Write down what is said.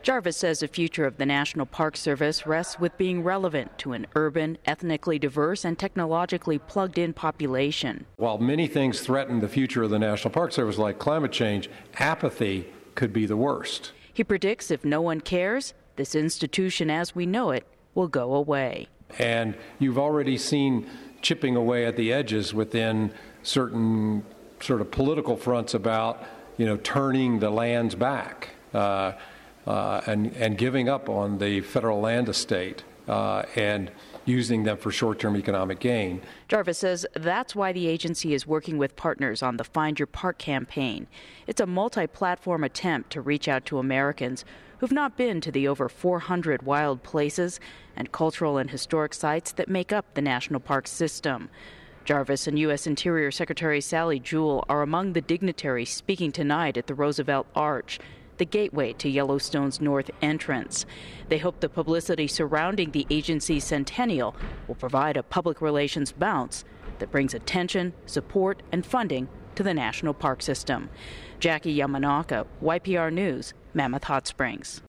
Jarvis says the future of the National Park Service rests with being relevant to an urban, ethnically diverse, and technologically plugged-in population. While many things threaten the future of the National Park Service, like climate change, apathy could be the worst. He predicts if no one cares, this institution as we know it will go away. And you've already seen chipping away at the edges within certain sort of political fronts about, turning the lands back. And giving up on the federal land estate and using them for short-term economic gain. Jarvis says that's why the agency is working with partners on the Find Your Park campaign. It's a multi-platform attempt to reach out to Americans who've not been to the over 400 wild places and cultural and historic sites that make up the national park system. Jarvis and U.S. Interior Secretary Sally Jewell are among the dignitaries speaking tonight at the Roosevelt Arch, the gateway to Yellowstone's north entrance. They hope the publicity surrounding the agency's centennial will provide a public relations bounce that brings attention, support, and funding to the national park system. Jackie Yamanaka, YPR News, Mammoth Hot Springs.